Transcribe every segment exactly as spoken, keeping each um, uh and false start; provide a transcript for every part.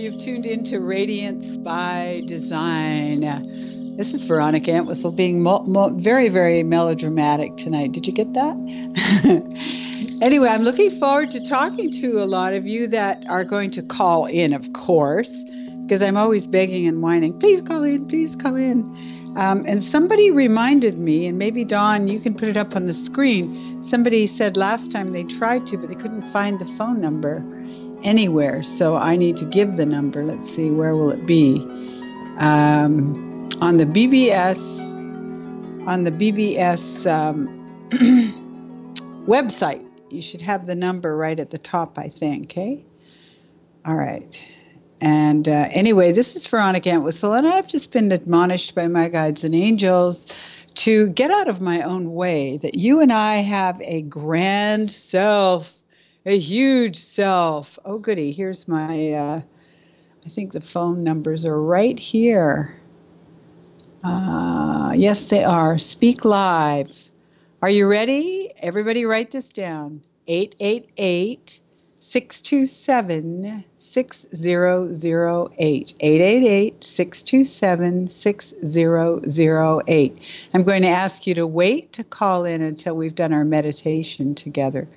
You've tuned into Radiance by Design. This is Veronica Entwistle being mo- mo- very, very melodramatic tonight. Did you get that? Anyway, I'm looking forward to talking to a lot of you that are going to call in, of course, because I'm always begging and whining, please call in, please call in. Um, and somebody reminded me, and maybe Dawn, you can put it up on the screen. Somebody said last time they tried to, but they couldn't find the phone number anywhere. So I need to give the number. Let's see, where will it be? Um, on the B B S, on the B B S um, website, you should have the number right at the top, I think. Okay. All right. And uh, anyway, this is Veronica Entwistle, and I've just been admonished by my guides and angels to get out of my own way, that you and I have a grand self, a huge self. Oh, goody. Here's my, uh, I think the phone numbers are right here. Uh, yes, they are. Speak live. Are you ready? Everybody write this down. eight eight eight, six two seven, six zero zero eight. eight eight eight, six two seven, six zero zero eight. I'm going to ask you to wait to call in until we've done our meditation together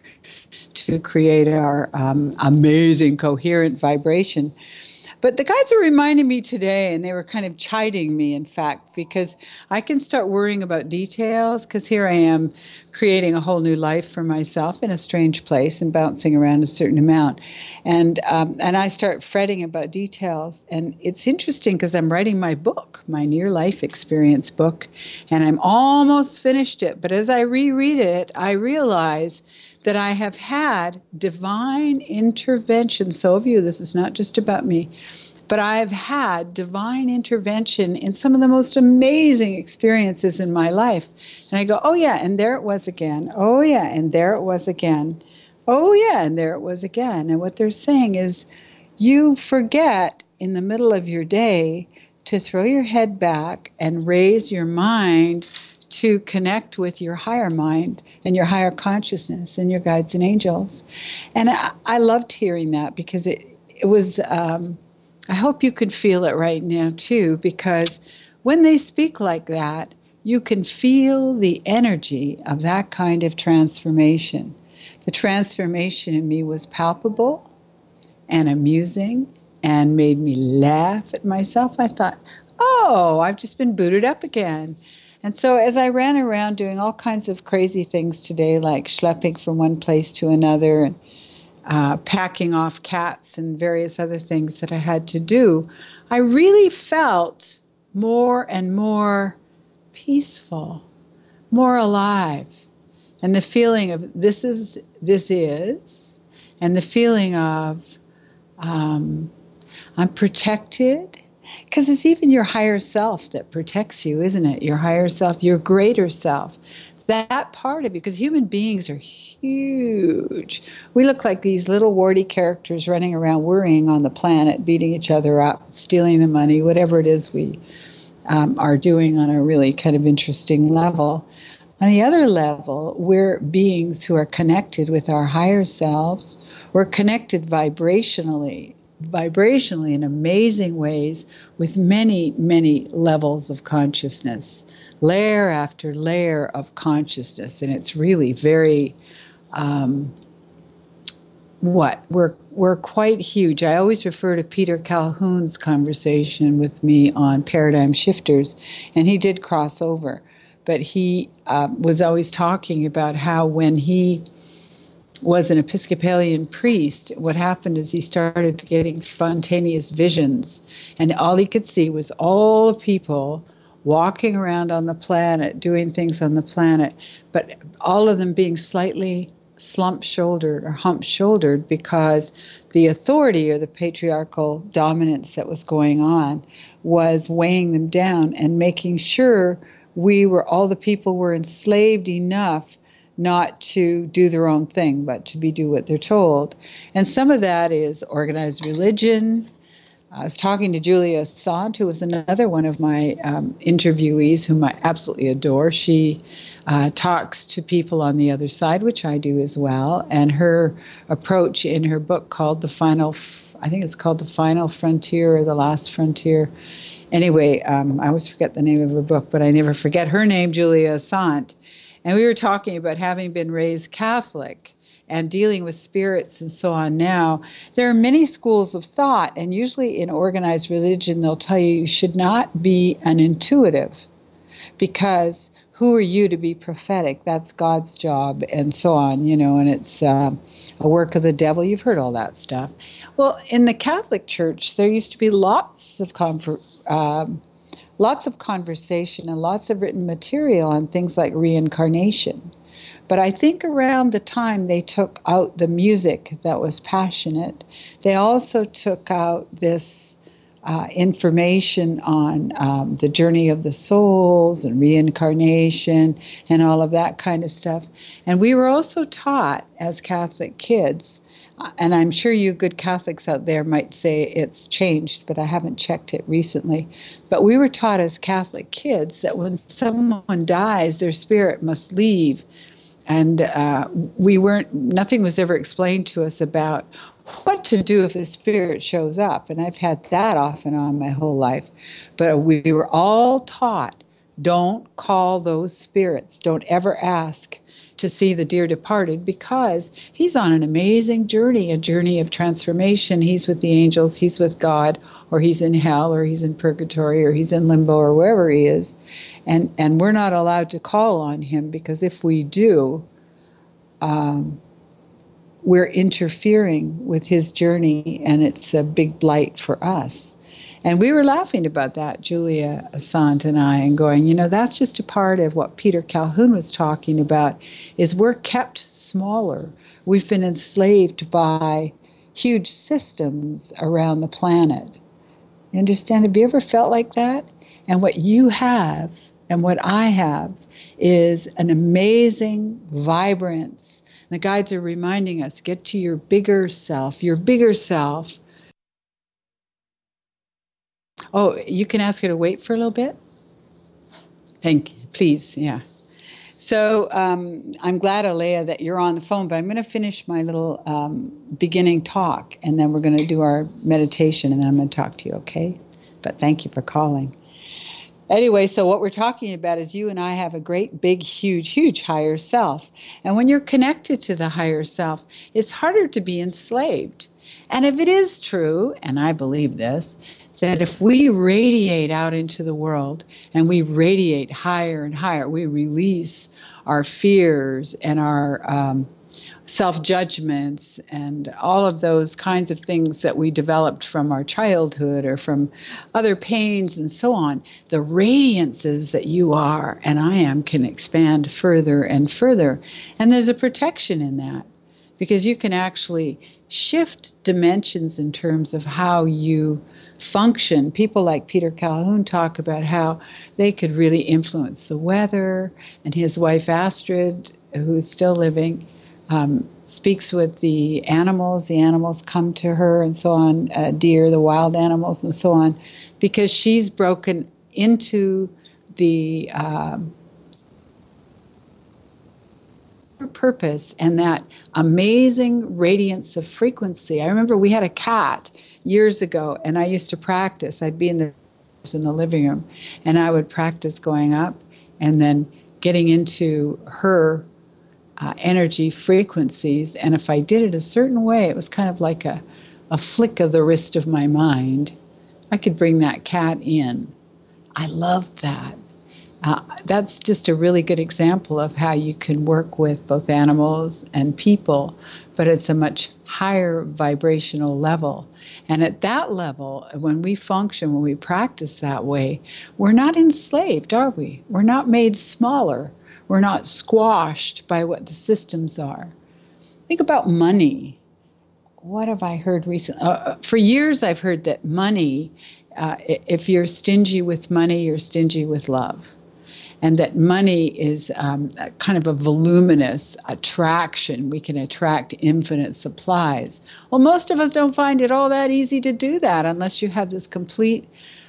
to create our um, amazing coherent vibration. But the guides are reminding me today, and they were kind of chiding me, in fact, because I can start worrying about details, because here I am creating a whole new life for myself in a strange place and bouncing around a certain amount. And um, and I start fretting about details. And it's interesting because I'm writing my book, my near life experience book, and I'm almost finished it. But as I reread it, I realize that I have had divine intervention. So of you, this is not just about me, but I've had divine intervention in some of the most amazing experiences in my life. And I go, oh yeah, and there it was again. Oh yeah, and there it was again. Oh yeah, and there it was again. And what they're saying is, you forget in the middle of your day to throw your head back and raise your mind to connect with your higher mind and your higher consciousness and your guides and angels. And I, I loved hearing that, because it, it was, um, I hope you could feel it right now too, because when they speak like that, you can feel the energy of that kind of transformation. The transformation in me was palpable and amusing and made me laugh at myself. I thought, oh, I've just been booted up again. And so as I ran around doing all kinds of crazy things today, like schlepping from one place to another and uh, packing off cats and various other things that I had to do, I really felt more and more peaceful, more alive. And the feeling of this is, this is, and the feeling of um, I'm protected. Because it's even your higher self that protects you, isn't it? Your higher self, your greater self. That part of you, because human beings are huge. We look like these little warty characters running around worrying on the planet, beating each other up, stealing the money, whatever it is we um, are doing on a really kind of interesting level. On the other level, we're beings who are connected with our higher selves. We're connected vibrationally. vibrationally in amazing ways with many, many levels of consciousness, layer after layer of consciousness. And it's really very, um, what, we're, we're quite huge. I always refer to Peter Calhoun's conversation with me on Paradigm Shifters, and he did cross over. But he uh, was always talking about how when he was an Episcopalian priest, what happened is he started getting spontaneous visions, and all he could see was all the people walking around on the planet, doing things on the planet, but all of them being slightly slump-shouldered or hump-shouldered, because the authority or the patriarchal dominance that was going on was weighing them down and making sure we were, all the people were enslaved enough not to do their own thing, but to be do what they're told. And some of that is organized religion. I was talking to Julia Sant, who was another one of my um, interviewees, whom I absolutely adore. She uh, talks to people on the other side, which I do as well. And her approach in her book called The Final I think it's called The Final Frontier or The Last Frontier. Anyway, um, I always forget the name of her book, but I never forget her name, Julia Assant. And we were talking about having been raised Catholic and dealing with spirits and so on now. There are many schools of thought, and usually in organized religion, they'll tell you you should not be an intuitive, because who are you to be prophetic? That's God's job, and so on, you know, and it's uh, a work of the devil. You've heard all that stuff. Well, in the Catholic Church, there used to be lots of conver- um, lots of conversation and lots of written material on things like reincarnation. But I think around the time they took out the music that was passionate, they also took out this uh, information on um, the journey of the souls and reincarnation and all of that kind of stuff. And we were also taught as Catholic kids, uh, and I'm sure you good Catholics out there might say it's changed, but I haven't checked it recently. But we were taught as Catholic kids that when someone dies, their spirit must leave. And uh, we weren't, nothing was ever explained to us about what to do if a spirit shows up. And I've had that off and on my whole life. But we were all taught, don't call those spirits. Don't ever ask to see the dear departed, because he's on an amazing journey, a journey of transformation. He's with the angels, he's with God, or he's in hell, or he's in purgatory, or he's in limbo, or wherever he is. And and we're not allowed to call on him, because if we do, um, we're interfering with his journey, and it's a big blight for us. And we were laughing about that, Julia Assant and I, and going, you know, that's just a part of what Peter Calhoun was talking about, is we're kept smaller. We've been enslaved by huge systems around the planet. You understand? Have you ever felt like that? And what you have and what I have is an amazing vibrance. The guides are reminding us, get to your bigger self, your bigger self. Oh, you can ask her to wait for a little bit? Thank you. Please, yeah. So um, I'm glad, Alea, that you're on the phone, but I'm going to finish my little um, beginning talk, and then we're going to do our meditation, and then I'm going to talk to you, okay? But thank you for calling. Anyway, so what we're talking about is you and I have a great, big, huge, huge higher self. And when you're connected to the higher self, it's harder to be enslaved. And if it is true, and I believe this, that if we radiate out into the world and we radiate higher and higher, we release our fears and our um, self-judgments and all of those kinds of things that we developed from our childhood or from other pains and so on, the radiances that you are and I am can expand further and further. And there's a protection in that, because you can actually shift dimensions in terms of how you function. People like Peter Calhoun talk about how they could really influence the weather, and his wife Astrid, who's still living, um, speaks with the animals. The animals come to her and so on, uh, deer, the wild animals and so on, because she's broken into the um, purpose and that amazing radiance of frequency. I remember we had a cat years ago, and I used to practice. I'd be in the in the living room, and I would practice going up and then getting into her uh, energy frequencies. And if I did it a certain way, it was kind of like a, a flick of the wrist of my mind. I could bring that cat in. I loved that. Uh, that's just a really good example of how you can work with both animals and people, but it's a much higher vibrational level. And at that level, when we function, when we practice that way, we're not enslaved, are we? We're not made smaller. We're not squashed by what the systems are. Think about money. What have I heard recently? Uh, for years, I've heard that money, uh, if you're stingy with money, you're stingy with love. And that money is um, a kind of a voluminous attraction. We can attract infinite supplies. Well, most of us don't find it all that easy to do that unless you have this complete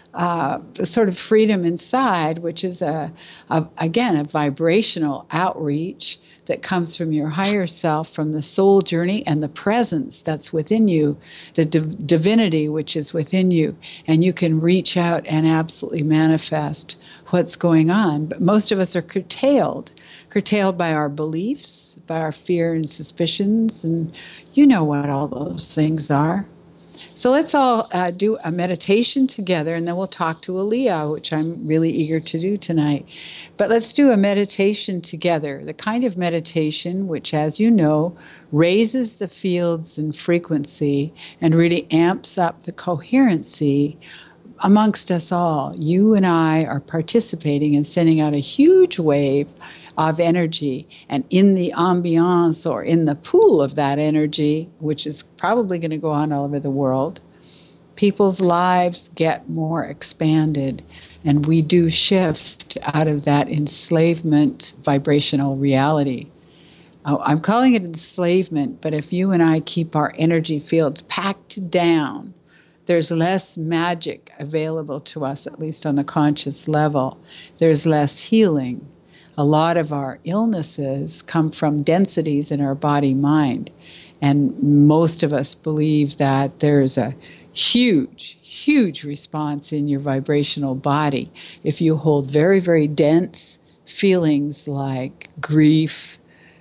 uh, sort of freedom inside, which is a, a again a vibrational outreach that comes from your higher self, from the soul journey and the presence that's within you, the div- divinity which is within you, and you can reach out and absolutely manifest what's going on. But most of us are curtailed, curtailed by our beliefs, by our fear and suspicions, and you know what all those things are. So let's all uh, do a meditation together, and then we'll talk to Aaliyah, which I'm really eager to do tonight. But let's do a meditation together, the kind of meditation which, as you know, raises the fields and frequency and really amps up the coherency amongst us all. You and I are participating and sending out a huge wave of energy, and in the ambiance or in the pool of that energy, which is probably going to go on all over the world, people's lives get more expanded, and we do shift out of that enslavement vibrational reality. Oh, I'm calling it enslavement, but if you and I keep our energy fields packed down, there's less magic available to us, at least on the conscious level. There's less healing. A lot of our illnesses come from densities in our body-mind. And most of us believe that there's a huge, huge response in your vibrational body if you hold very, very dense feelings like grief,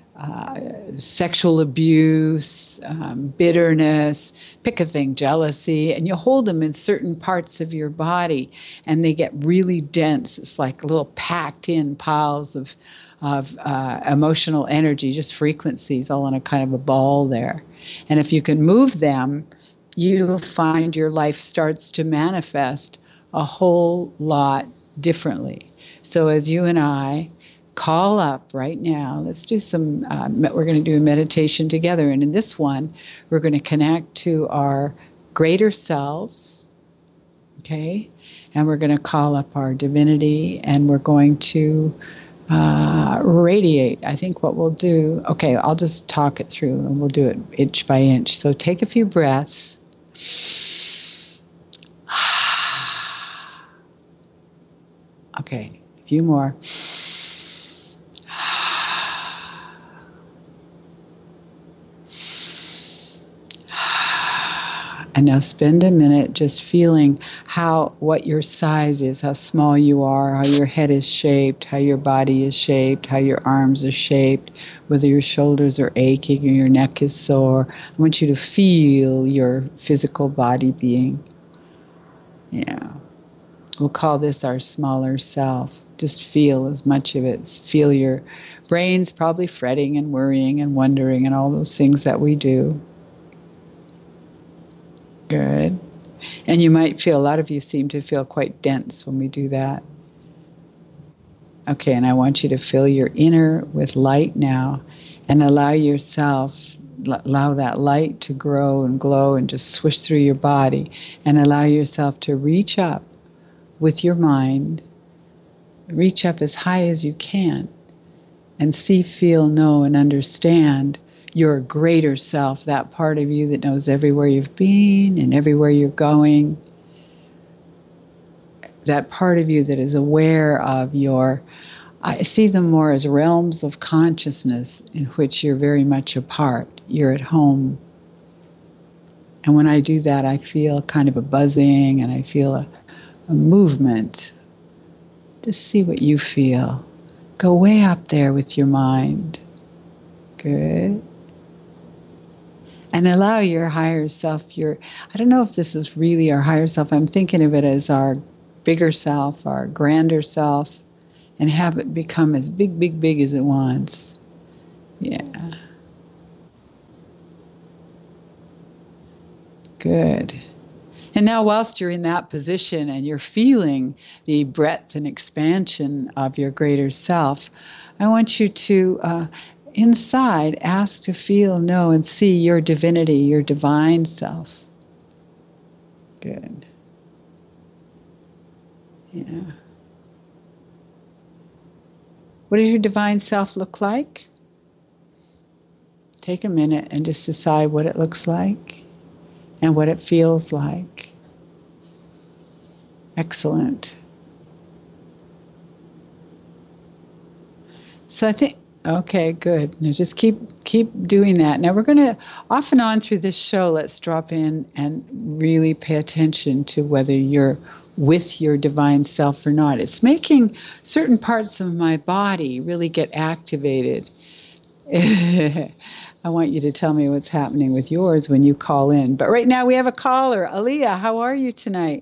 uh, sexual abuse, um, bitterness, pick a thing, jealousy, and you hold them in certain parts of your body, and they get really dense. It's like little packed in piles of of uh, emotional energy, just frequencies all in a kind of a ball there. And if you can move them, you'll find your life starts to manifest a whole lot differently. So as you and I call up right now, let's do some, uh, we're going to do a meditation together. And in this one, we're going to connect to our greater selves, okay? And we're going to call up our divinity, and we're going to uh, radiate. I think what we'll do, okay, I'll just talk it through and we'll do it inch by inch. So take a few breaths. Okay, a few more. And now spend a minute just feeling how, what your size is, how small you are, how your head is shaped, how your body is shaped, how your arms are shaped, whether your shoulders are aching or your neck is sore. I want you to feel your physical body being. Yeah. We'll call this our smaller self. Just feel as much of it. Feel your brain's probably fretting and worrying and wondering and all those things that we do. Good. And you might feel, a lot of you seem to feel quite dense when we do that. Okay, and I want you to fill your inner with light now, and allow yourself, allow that light to grow and glow and just swish through your body, and allow yourself to reach up with your mind, reach up as high as you can, and see, feel, know, and understand your greater self, that part of you that knows everywhere you've been and everywhere you're going, that part of you that is aware of your, I see them more as realms of consciousness in which you're very much a part. You're at home. And when I do that, I feel kind of a buzzing, and I feel a, a movement. Just see what you feel. Go way up there with your mind. Good. And allow your higher self, your, I don't know if this is really our higher self. I'm thinking of it as our bigger self, our grander self, and have it become as big, big, big as it wants. Yeah. Good. And now whilst you're in that position and you're feeling the breadth and expansion of your greater self, I want you to, uh, inside, ask to feel, know, and see your divinity, your divine self. Good. Yeah. What does your divine self look like? Take a minute and just decide what it looks like and what it feels like. Excellent. So I think, okay, good. Now just keep keep doing that. Now we're going to, off and on through this show, let's drop in and really pay attention to whether you're with your divine self or not. It's making certain parts of my body really get activated. I want you to tell me what's happening with yours when you call in. But right now we have a caller. Aaliyah, how are you tonight?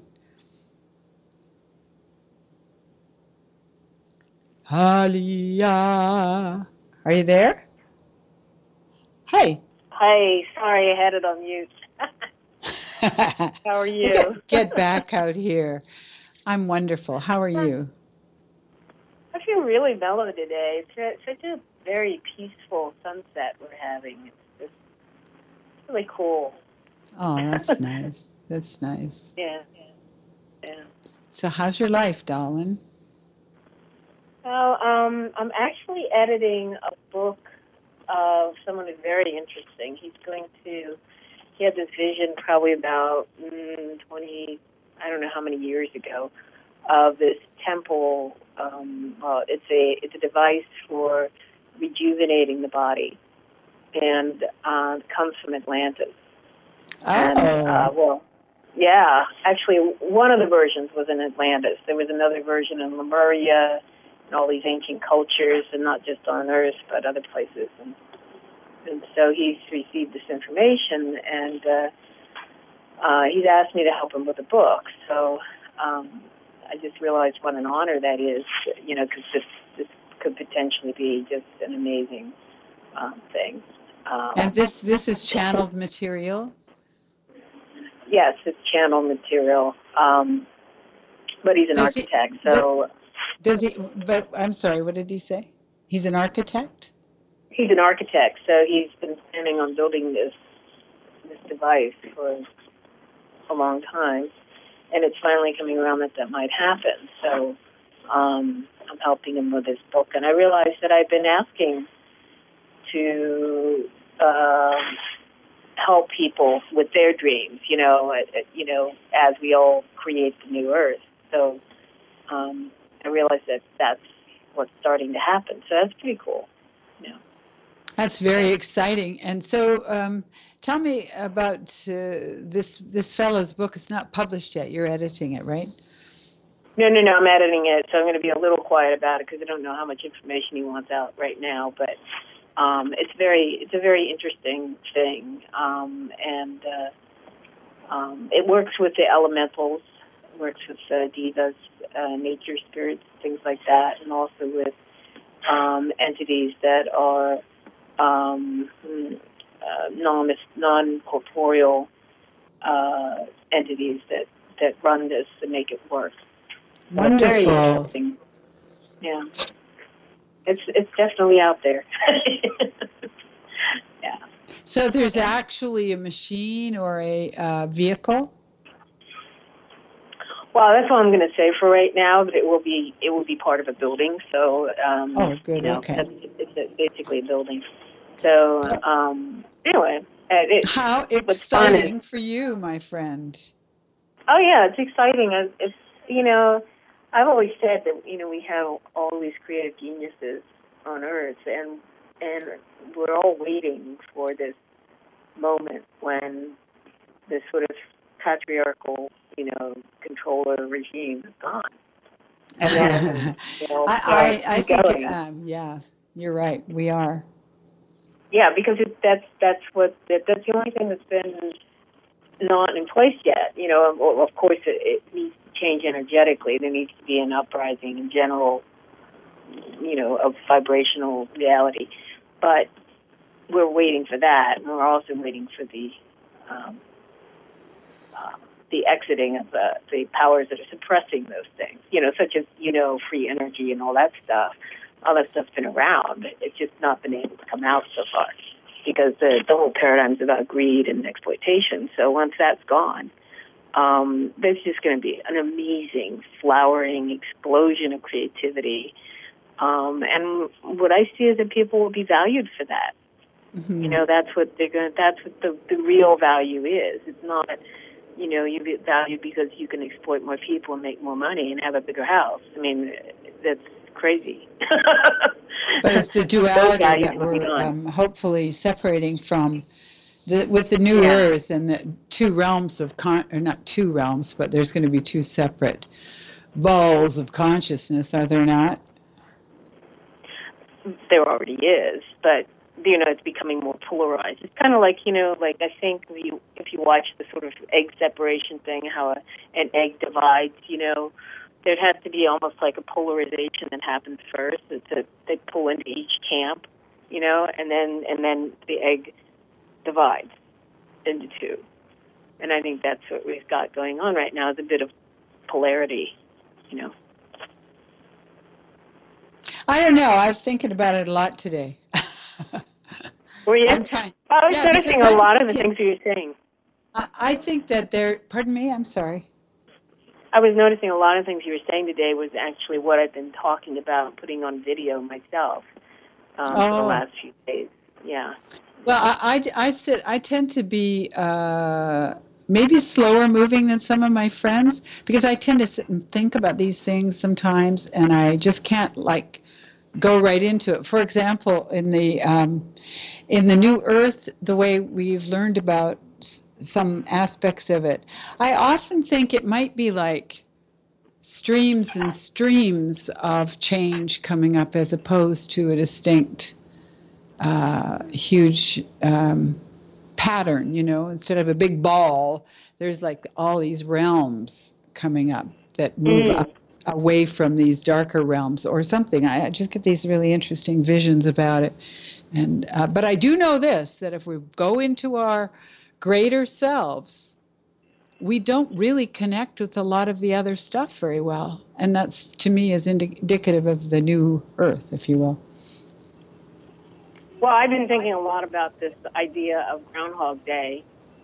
Aaliyah. Are you there? Hey. Hi, sorry, I had it on mute. How are you? Well, get, get back out here. I'm wonderful. How are you? I feel really mellow today. It's such a very peaceful sunset we're having. It's just really cool. Oh, that's nice. That's nice. Yeah, yeah. So how's your life, darling? Well, um, I'm actually editing a book of someone who's very interesting. He's going to, he had this vision probably about mm, twenty, I don't know how many years ago, of this temple. Um, well, it's a it's a device for rejuvenating the body, and uh, it comes from Atlantis. Oh. And, uh, well, yeah, actually, one of the versions was in Atlantis. There was another version in Lemuria, and all these ancient cultures, and not just on Earth, but other places. And, and so he's received this information, and uh, uh, he's asked me to help him with a book. So um, I just realized what an honor that is, you know, because this, this could potentially be just an amazing um, thing. Um, and this this is channeled material? Yes, it's channel material. Um, but he's an does architect, he, so... Does he, but I'm sorry, what did he say? He's an architect? He's an architect, so he's been planning on building this this device for a long time, and it's finally coming around that that might happen. So um, I'm helping him with his book, and I realized that I've been asking to uh, help people with their dreams, you know, uh, you know, as we all create the new Earth. So um, I realized that that's what's starting to happen. So that's pretty cool. Yeah. That's very exciting. And so um, tell me about uh, this this fellow's book. It's not published yet. You're editing it, right? No, no, no. I'm editing it, so I'm going to be a little quiet about it because I don't know how much information he wants out right now. But um, it's very, it's a very interesting thing, um, and uh, um, it works with the elementals, it works with uh, divas, uh, nature spirits, things like that, and also with um, entities that are um, uh, non non-corporeal uh, entities that, that run this and make it work. Wonderful. Very interesting. Yeah. It's it's definitely out there. Yeah. So there's actually a machine or a uh, vehicle? Well, that's all I'm going to say for right now. But it will be it will be part of a building. So um, oh, good. You know, okay. It's, it's a, basically a building. So um, anyway, it, how exciting is, for you, my friend. Oh yeah, it's exciting. It's you know. I've always said that, you know, we have all these creative geniuses on Earth, and and we're all waiting for this moment when this sort of patriarchal, you know, controller regime is gone. And then, you know, I, I, I think, um, yeah, you're right. We are. Yeah, because it, that's that's what that, that's the only thing that's been not in place yet. You know, of course, it, it needs to change energetically. There needs to be an uprising in general, you know, of vibrational reality. But we're waiting for that, and we're also waiting for the um, uh, the exiting of the, the powers that are suppressing those things, you know, such as, you know, free energy and all that stuff. All that stuff's been around. It's just not been able to come out so far, because the, the whole paradigm is about greed and exploitation. So once that's gone, um, there's just going to be an amazing flowering explosion of creativity. Um, and what I see is that people will be valued for that. Mm-hmm. You know, that's what they're going. That's what the, the real value is. It's not you know, you get valued because you can exploit more people and make more money and have a bigger house. I mean, that's crazy. But it's the Those duality values that will be we're gone. um, hopefully separating from the, with the new Yeah. earth and the two realms of con, or not two realms, but there's going to be two separate balls of consciousness, are there not? There already is, but you know, it's becoming more polarized. It's kind of like, you know, like I think if you, if you watch the sort of egg separation thing, how a, an egg divides, you know, there has to be almost like a polarization that happens first. It's a, they pull into each camp, you know, and then and then the egg divides into two. And I think that's what we've got going on right now, is a bit of polarity, you know. I don't know. I was thinking about it a lot today. Were you? I'm trying. I was Yeah, noticing because a I'm lot of the thinking- things you were saying. I, I think that there, pardon me, I'm sorry. I was noticing a lot of things you were saying today was actually what I've been talking about, putting on video myself um, for the Oh. last few days. Yeah. Well, I, I, I, sit, I tend to be uh, maybe slower moving than some of my friends because I tend to sit and think about these things sometimes, and I just can't like go right into it. For example, in the um, in the New Earth, the way we've learned about s- some aspects of it, I often think it might be like streams and streams of change coming up as opposed to a distinct uh, huge um, pattern, you know, instead of a big ball, there's like all these realms coming up that move Mm. up away from these darker realms or something. I, I just get these really interesting visions about it. And uh, but I do know this, that if we go into our greater selves, we don't really connect with a lot of the other stuff very well. And that's, to me, is indi- indicative of the new earth, if you will. Well, I've been thinking a lot about this idea of Groundhog Day,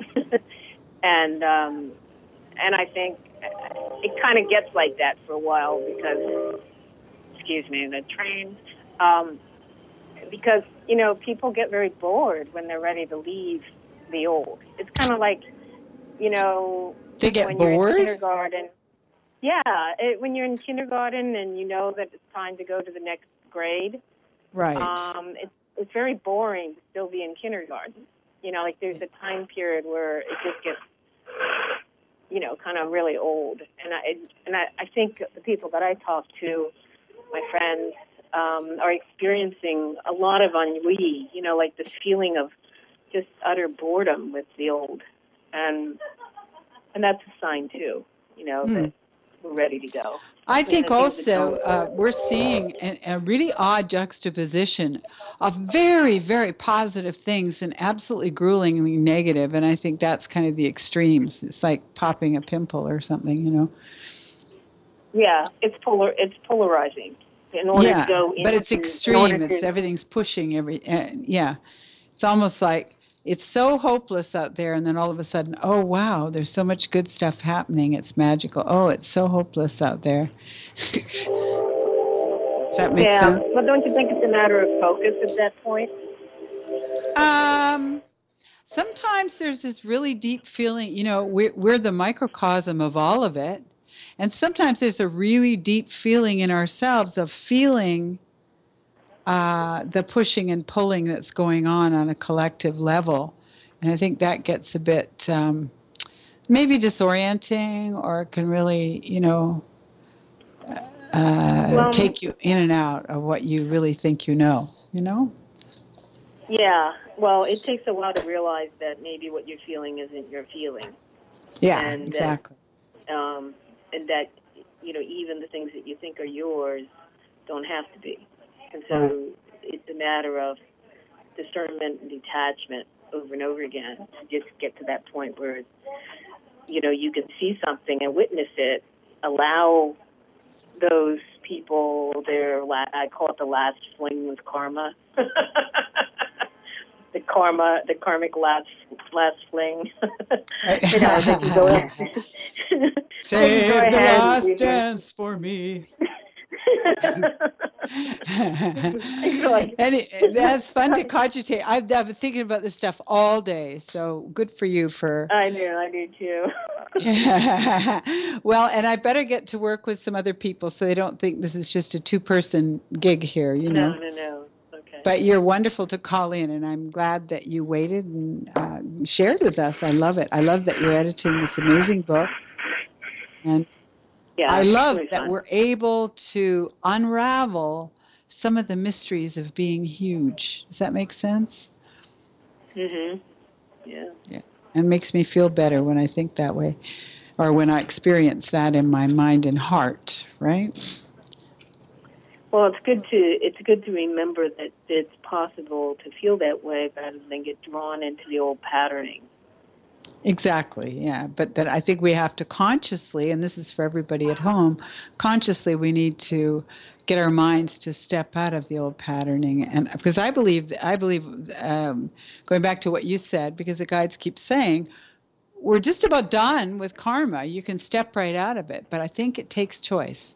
and um, and I think it kind of gets like that for a while because, excuse me, the train, um, because you know people get very bored when they're ready to leave the old. It's kind of like, you know, They get when you're in bored? kindergarten. Yeah, it, when you're in kindergarten and you know that it's time to go to the next grade. Right. Um, it's it's very boring to still be in kindergarten. You know, like there's a time period where it just gets, you know, kind of really old. And I and I, I think the people that I talk to, my friends, um, are experiencing a lot of ennui. You know, like this feeling of just utter boredom with the old, and and that's a sign too. You know, Hmm. that we're ready to go. I You know, think things that also don't- uh, we're seeing a, a really odd juxtaposition of very, very positive things and absolutely gruelingly negative, and I think that's kind of the extremes. It's like popping a pimple or something, you know. Yeah, it's polar. It's polarizing. In order Yeah, to go but it's into- in order extreme. It's to- everything's pushing every. Uh, yeah, it's almost like it's so hopeless out there, and then all of a sudden, oh wow, there's so much good stuff happening. It's magical. Oh, it's so hopeless out there. Does that make yeah, sense? but don't you think it's a matter of focus at that point? Um, sometimes there's this really deep feeling, you know, we're, we're the microcosm of all of it. And sometimes there's a really deep feeling in ourselves of feeling uh, the pushing and pulling that's going on on a collective level. And I think that gets a bit um, maybe disorienting, or can really, you know, uh, Well, take you in and out of what you really think you know, you know? Yeah, well, it takes a while to realize that maybe what you're feeling isn't your feeling. Yeah, And, uh, exactly. Um, and that, you know, even the things that you think are yours don't have to be. And so Right. it's a matter of discernment and detachment over and over again to just get to that point where, you know, you can see something and witness it, allow those people their, la- I call it the last fling with karma. the karma, the karmic last last fling. You know, they can go ahead. Save go the ahead last and- dance for me. Like, and it, that's fun to cogitate. I've, I've been thinking about this stuff all day, so good for you for. I do, I do too. Yeah. Well, and I better get to work with some other people so they don't think this is just a two-person gig here, you know. No, no, no. Okay. But you're wonderful to call in, and I'm glad that you waited and uh, shared with us. I love it. I love that you're editing this amazing book. And Yeah, I it's love really that fun. we're able to unravel some of the mysteries of being huge. Does that make sense? Mhm. Yeah. Yeah. And makes me feel better when I think that way, or when I experience that in my mind and heart, right? Well, it's good to it's good to remember that it's possible to feel that way rather than get drawn into the old patterning. Exactly, yeah. But that I think we have to consciously, and this is for everybody at home, consciously we need to get our minds to step out of the old patterning. And because I believe, I believe, um, going back to what you said, because the guides keep saying, we're just about done with karma. You can step right out of it. But I think it takes choice.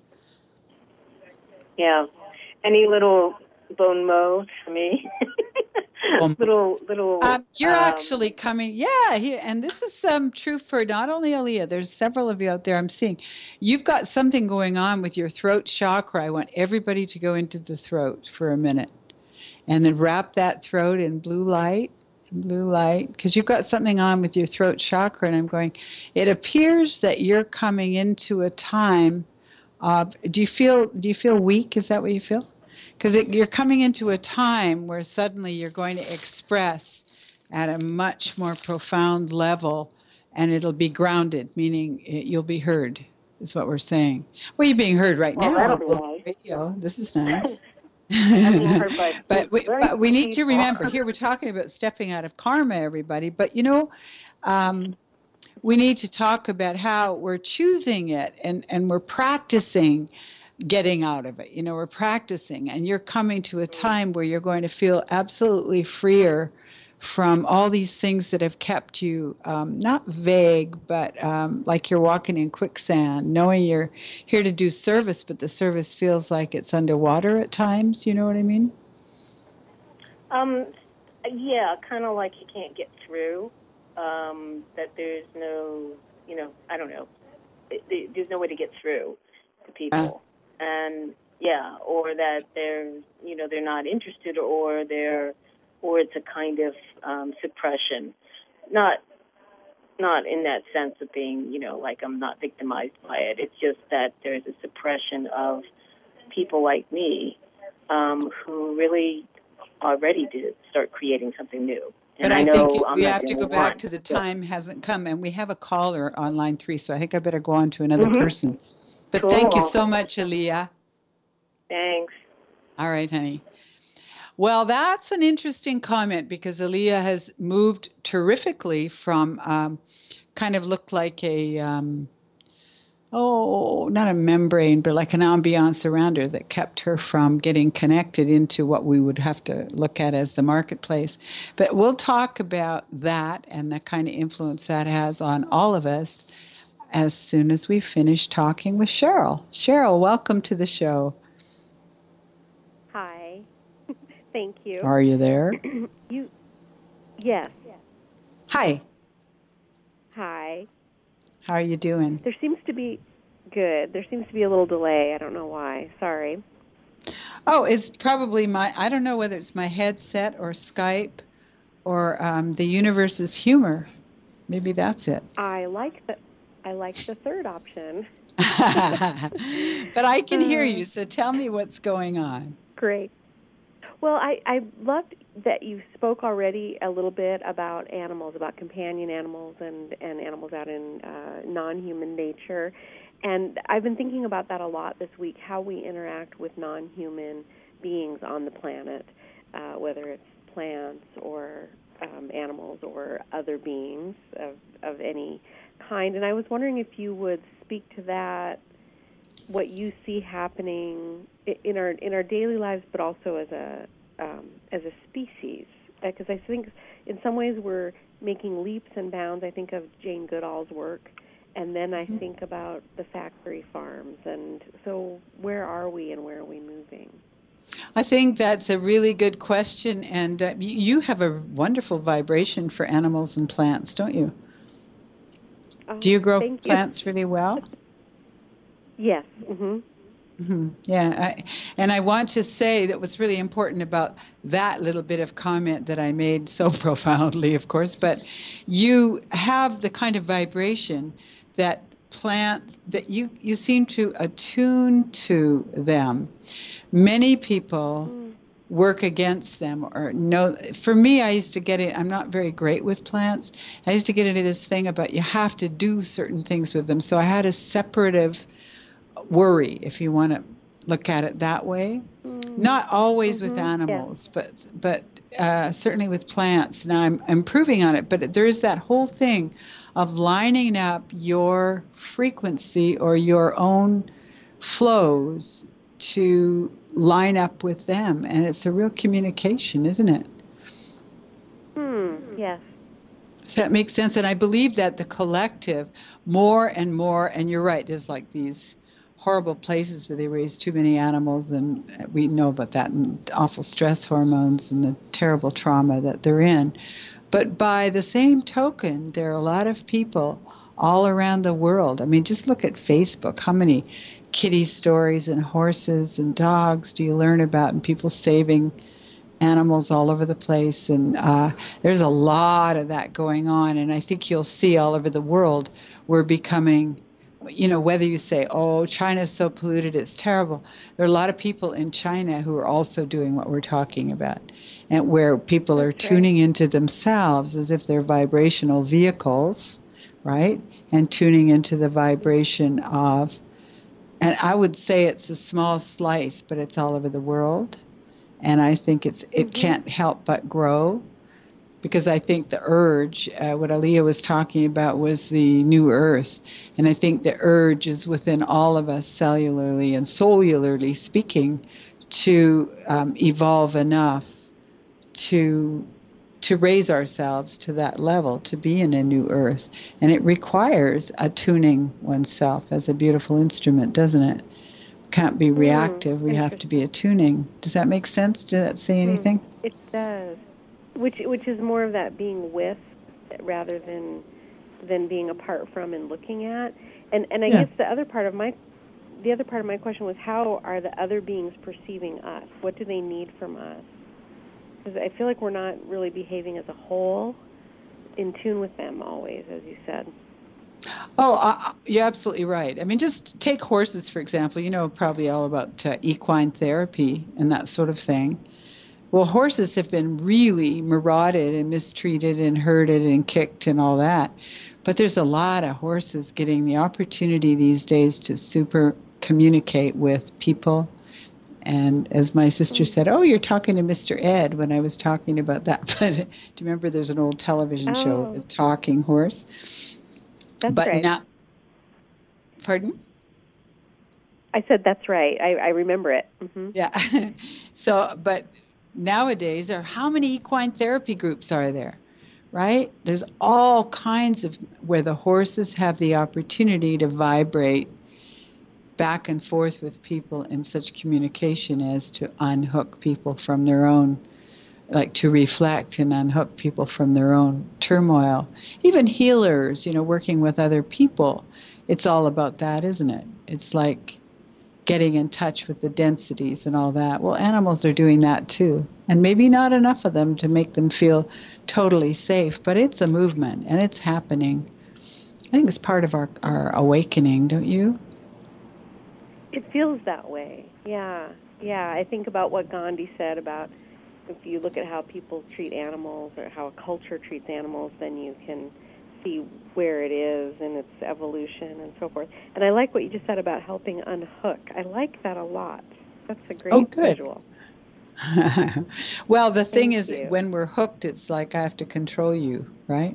Yeah. Any little bon mots for me? Um, little little. Um, you're Um, actually coming, yeah, here, and this is um, true for not only Aaliyah, there's several of you out there I'm seeing. You've got something going on with your throat chakra. I want everybody to go into the throat for a minute and then wrap that throat in blue light, blue light, because you've got something on with your throat chakra. And I'm going, it appears that you're coming into a time of, do you feel, do you feel weak? Is that what you feel? Because you're coming into a time where suddenly you're going to express at a much more profound level, and it'll be grounded, meaning it, you'll be heard, is what we're saying. Well, you're being heard right well, now that'll on be the nice. radio. This is nice. I'm being heard by but we, very but we few need to people. remember, here we're talking about stepping out of karma, everybody. But, you know, um, we need to talk about how we're choosing it and, and we're practicing getting out of it. You know, we're practicing, and you're coming to a time where you're going to feel absolutely freer from all these things that have kept you um, not vague, but um, like you're walking in quicksand, knowing you're here to do service, but the service feels like it's underwater at times. You know what I mean? Um, yeah, kind of like you can't get through. Um, that there's no, you know, I don't know. It, it, there's no way to get through to people, uh, and yeah, or that they're, you know, they're not interested, or they're, or it's a kind of um, suppression. Not, not in that sense of being, you know, like I'm not victimized by it. It's just that there's a suppression of people like me um, who really are ready to start creating something new. And but I, I think know I'm we not have the to go only back one. to the time hasn't come, and we have a caller on line three, so I think I better go on to another Mm-hmm. person. But Cool. thank you so much, Aaliyah. Thanks. All right, honey. Well, that's an interesting comment because Aaliyah has moved terrifically from um, kind of looked like a, um, oh, not a membrane, but like an ambiance around her that kept her from getting connected into what we would have to look at as the marketplace. But we'll talk about that and the kind of influence that has on all of us as soon as we finish talking with Cheryl. Cheryl, welcome to the show. Hi. Thank you. Are you there? you, yes. Hi. Hi. How are you doing? There seems to be, good. There seems to be a little delay. I don't know why. Sorry. Oh, it's probably my, I don't know whether it's my headset or Skype or um, the universe's humor. Maybe that's it. I like the, I like the third option. But I can hear you, so tell me what's going on. Great. Well, I, I loved that you spoke already a little bit about animals, about companion animals and, and animals out in uh, non-human nature. And I've been thinking about that a lot this week, how we interact with non-human beings on the planet, uh, whether it's plants or um, animals or other beings of, of any kind. And I was wondering if you would speak to that, what you see happening in our in our daily lives, but also as a um, as a species. Because I think in some ways we're making leaps and bounds. I think of Jane Goodall's work, and then I think about the factory farms. And so where are we and where are we moving? I think that's a really good question, and uh, y- you have a wonderful vibration for animals and plants, don't you? Do Oh, you grow thank you. plants really well? Yes. Mhm. Hmm. Yeah, I, and I want to say that what's really important about that little bit of comment that I made so profoundly, of course, but you have the kind of vibration that plants that you you seem to attune to them. Many people Mm. work against them or no. For me, I used to get it. I'm not very great with plants. I used to get into this thing about you have to do certain things with them. So I had a separative worry, if you want to look at it that way. Mm. Not always with Mhm. Yes. animals, but but uh, certainly with plants. Now I'm improving on it, but there is that whole thing of lining up your frequency or your own flows to line up with them, and it's a real communication, isn't it? Hmm. Yes. Does that make sense? And I believe that the collective, more and more, and you're right, there's like these horrible places where they raise too many animals, and we know about that, and awful stress hormones and the terrible trauma that they're in. But by the same token, there are a lot of people all around the world. I mean, just look at Facebook. How many kitty stories and horses and dogs do you learn about, and people saving animals all over the place, and uh, there's a lot of that going on, and I think you'll see all over the world we're becoming, you know, whether you say, oh, China's so polluted, it's terrible. There are a lot of people in China who are also doing what we're talking about, and where people are That's right. tuning into themselves as if they're vibrational vehicles, right? And tuning into the vibration of, and I would say it's a small slice, but it's all over the world. And I think it's it Mhm. can't help but grow, because I think the urge, uh, what Aliyah was talking about, was the new earth, and I think the urge is within all of us, cellularly and cellularly speaking, to um, evolve enough to to raise ourselves to that level, to be in a new earth, and it requires attuning oneself as a beautiful instrument, doesn't it? Can't be Mm. reactive. We have to Interesting. be attuning. Does that make sense? Did that say Hmm. anything? It does. Which which is more of that being with rather than than being apart from and looking at. And and I Yeah. guess the other part of my the other part of my question was, how are the other beings perceiving us? What do they need from us? Because I feel like we're not really behaving as a whole in tune with them always, as you said. Oh, uh, you're absolutely right. I mean, just take horses, for example. You know probably all about uh, equine therapy and that sort of thing. Well, horses have been really marauded and mistreated and herded and kicked and all that. But there's a lot of horses getting the opportunity these days to super communicate with people. And as my sister Mm. said, oh, you're talking to Mister Ed, when I was talking about that. But do you remember there's an old television show, The Oh, Talking Horse? that's But right. now, pardon? I said that's right. I, I remember it. Mm-hmm. Yeah. So, but nowadays, are how many equine therapy groups are there? Right? There's all kinds of where the horses have the opportunity to vibrate back and forth with people in such communication as to unhook people from their own, like to reflect and unhook people from their own turmoil. Even healers, you know, working with other people, it's all about that, isn't it? It's like getting in touch with the densities and all that. Well, animals are doing that too. And maybe not enough of them to make them feel totally safe, but it's a movement and it's happening. I think it's part of our, our awakening, don't you? It feels that way. Yeah. Yeah. I think about what Gandhi said about, if you look at how people treat animals or how a culture treats animals, then you can see where it is in its evolution and so forth. And I like what you just said about helping unhook. I like that a lot. That's a great Oh, good. visual. Well, the thing Thank is, you. when we're hooked, it's like I have to control you, right?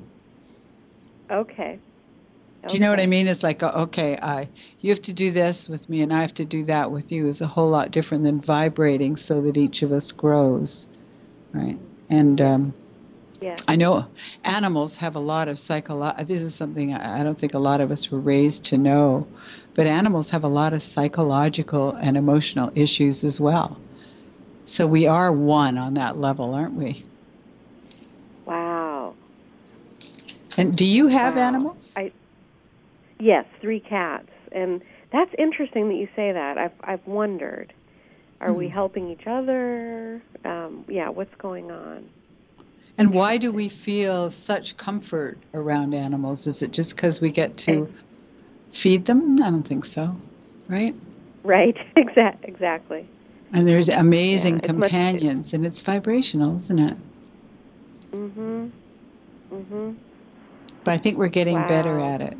Okay. Do you know what I Okay. mean? It's like, uh, okay, I you have to do this with me, and I have to do that with you. Is a whole lot different than vibrating so that each of us grows, right? And Yeah. um, Yeah. I know animals have a lot of psycholo. This is something I I don't think a lot of us were raised to know, but animals have a lot of psychological and emotional issues as well. So we are one on that level, aren't we? Wow. And do you have Wow. animals? I, yes, three cats. And that's interesting that you say that. I've I've wondered, are hmm. we helping each other? Um, yeah, what's going on? And why do we feel such comfort around animals? Is it just because we get to and, feed them? I don't think so, right? Right, exact, exactly. And there's amazing yeah, companions, much, and it's vibrational, isn't it? Mm-hmm. Mm-hmm. But I think we're getting wow. better at it.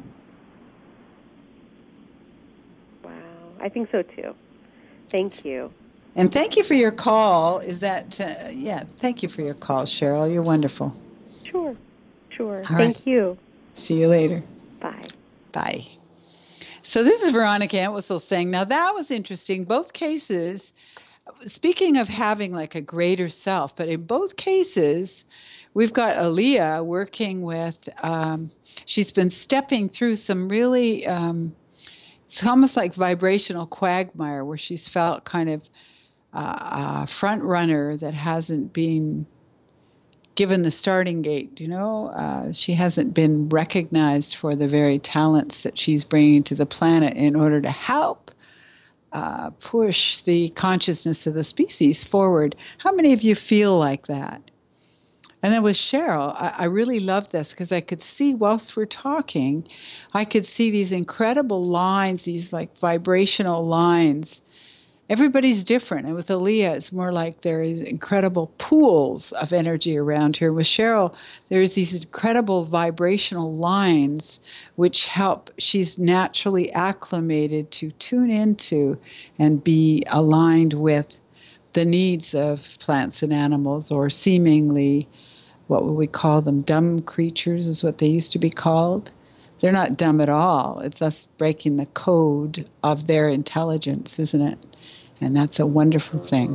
Wow, I think so too. Thank you. And thank you for your call. Is that, uh, yeah, thank you for your call, Cheryl. You're wonderful. Sure, sure. All thank right. you. See you later. Bye. Bye. So this is Veronica Entwistle saying, now that was interesting. Both cases, speaking of having like a greater self, but in both cases, we've got Aaliyah working with, um, she's been stepping through some really, um, it's almost like vibrational quagmire where she's felt kind of uh, a front runner that hasn't been given the starting gate, you know, uh, she hasn't been recognized for the very talents that she's bringing to the planet in order to help uh, push the consciousness of the species forward. How many of you feel like that? And then with Cheryl, I, I really love this because I could see whilst we're talking, I could see these incredible lines, these like vibrational lines. Everybody's different. And with Aaliyah, it's more like there is incredible pools of energy around her. With Cheryl, there's these incredible vibrational lines which help. She's naturally acclimated to tune into and be aligned with the needs of plants and animals, or seemingly, what would we call them? Dumb creatures is what they used to be called. They're not dumb at all. It's us breaking the code of their intelligence, isn't it? And that's a wonderful thing.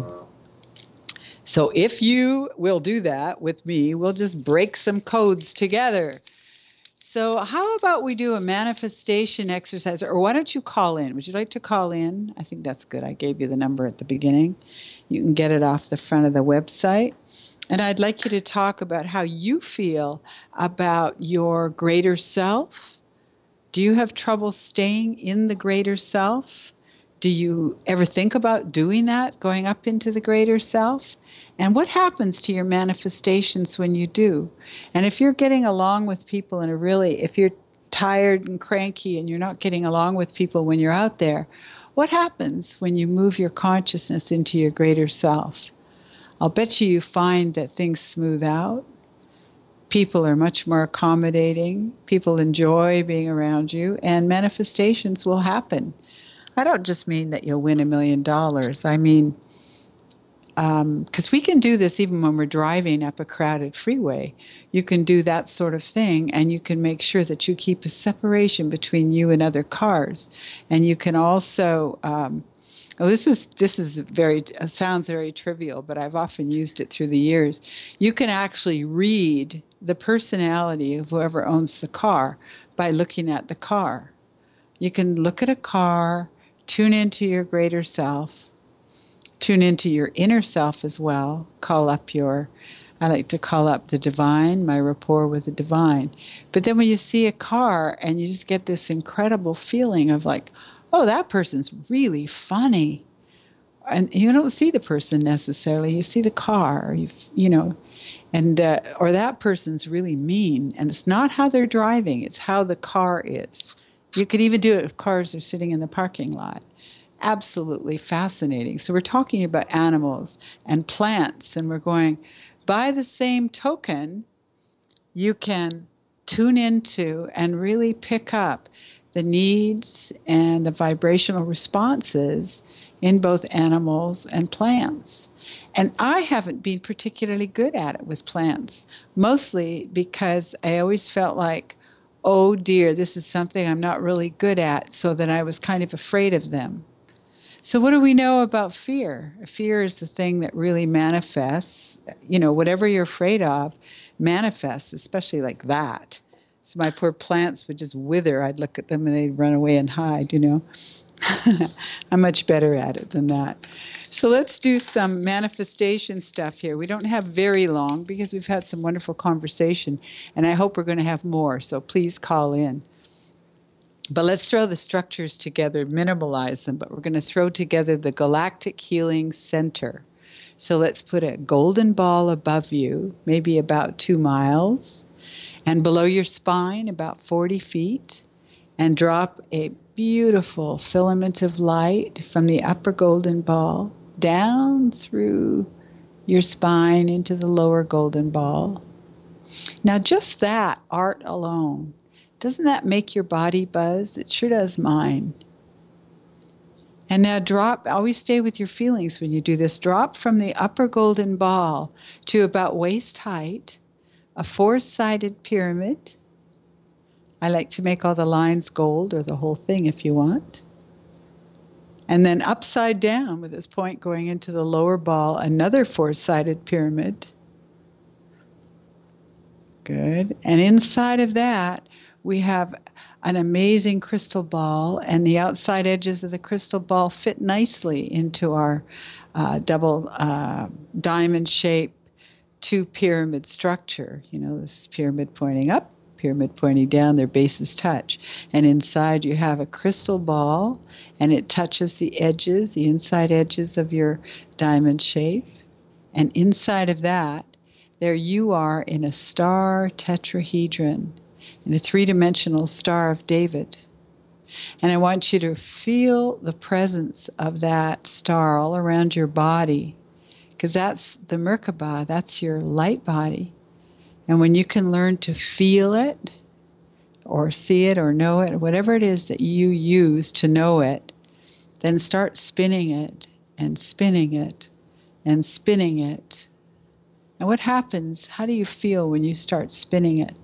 So if you will do that with me, we'll just break some codes together. So how about we do a manifestation exercise? Or why don't you call in? Would you like to call in? I think that's good. I gave you the number at the beginning. You can get it off the front of the website. And I'd like you to talk about how you feel about your greater self. Do you have trouble staying in the greater self? Do you ever think about doing that, going up into the greater self? And what happens to your manifestations when you do? And if you're getting along with people in a really, if you're tired and cranky and you're not getting along with people when you're out there, what happens when you move your consciousness into your greater self? I'll bet you you find that things smooth out. People are much more accommodating. People enjoy being around you, and manifestations will happen. I don't just mean that you'll win a million dollars. I mean, because um, we can do this even when we're driving up a crowded freeway. You can do that sort of thing, and you can make sure that you keep a separation between you and other cars. And you can also, um, well, this is this is very uh, sounds very trivial, but I've often used it through the years. You can actually read the personality of whoever owns the car by looking at the car. You can look at a car. Tune into your greater self. Tune into your inner self as well. Call up your, I like to call up the divine, my rapport with the divine. But then when you see a car and you just get this incredible feeling of like, oh, that person's really funny. And you don't see the person necessarily. You see the car, you you know, and uh, or that person's really mean. And it's not how they're driving. It's how the car is. You could even do it if cars are sitting in the parking lot. Absolutely fascinating. So we're talking about animals and plants, and we're going, by the same token, you can tune into and really pick up the needs and the vibrational responses in both animals and plants. And I haven't been particularly good at it with plants, mostly because I always felt like, oh dear, this is something I'm not really good at, so that I was kind of afraid of them. So what do we know about fear? Fear is the thing that really manifests, you know, whatever you're afraid of manifests, especially like that. So my poor plants would just wither. I'd look at them and they'd run away and hide, you know. I'm much better at it than that. So let's do some manifestation stuff here. We don't have very long because we've had some wonderful conversation, and I hope we're going to have more, so please call in. But let's throw the structures together, minimalize them, but we're going to throw together the Galactic Healing Center. So let's put a golden ball above you, maybe about two miles, and below your spine, about forty feet, and drop a beautiful filament of light from the upper golden ball down through your spine into the lower golden ball. Now, just that art alone, doesn't that make your body buzz? It sure does mine. And now drop, always stay with your feelings when you do this. Drop from the upper golden ball to about waist height, a four-sided pyramid. I like to make all the lines gold, or the whole thing if you want. And then upside down with this point going into the lower ball, another four-sided pyramid. Good. And inside of that, we have an amazing crystal ball, and the outside edges of the crystal ball fit nicely into our uh, double uh, diamond shape two pyramid structure. You know, this pyramid pointing up, pyramid pointing down, their bases touch. And inside you have a crystal ball, and it touches the edges, the inside edges of your diamond shape. And inside of that, there you are in a star tetrahedron, in a three-dimensional Star of David. And I want you to feel the presence of that star all around your body, because that's the Merkaba, that's your light body. And when you can learn to feel it, or see it, or know it, whatever it is that you use to know it, then start spinning it, and spinning it, and spinning it. And what happens? How do you feel when you start spinning it?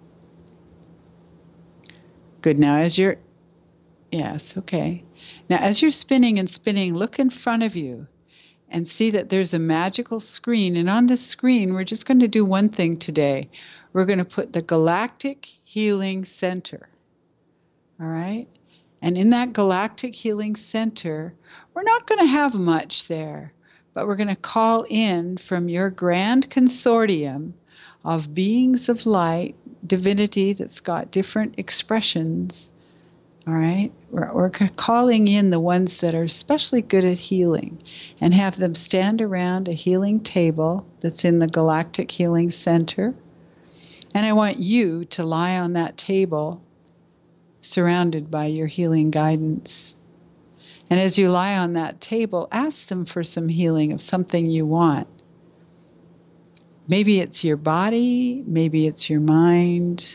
Good. Now as you're, yes, okay. Now as you're spinning and spinning, look in front of you and see that there's a magical screen. And on this screen, we're just going to do one thing today. We're going to put the Galactic Healing Center. All right? And in that Galactic Healing Center, we're not going to have much there, but we're going to call in from your grand consortium of beings of light, divinity that's got different expressions. All right? We're, we're calling in the ones that are especially good at healing, and have them stand around a healing table that's in the Galactic Healing Center. And I want you to lie on that table surrounded by your healing guidance. And as you lie on that table, ask them for some healing of something you want. Maybe it's your body, maybe it's your mind.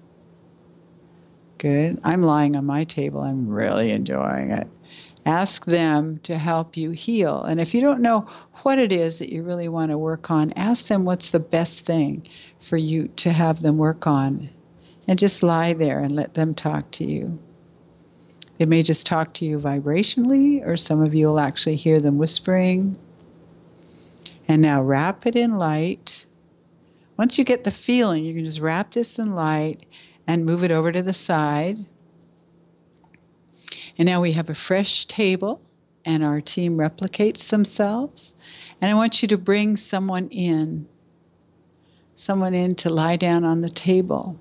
Good. I'm lying on my table. I'm really enjoying it. Ask them to help you heal. And if you don't know what it is that you really want to work on, ask them what's the best thing for you to have them work on. And just lie there and let them talk to you. They may just talk to you vibrationally, or some of you will actually hear them whispering. And now wrap it in light. Once you get the feeling, you can just wrap this in light and move it over to the side. And now we have a fresh table, and our team replicates themselves. And I want you to bring someone in, someone in to lie down on the table.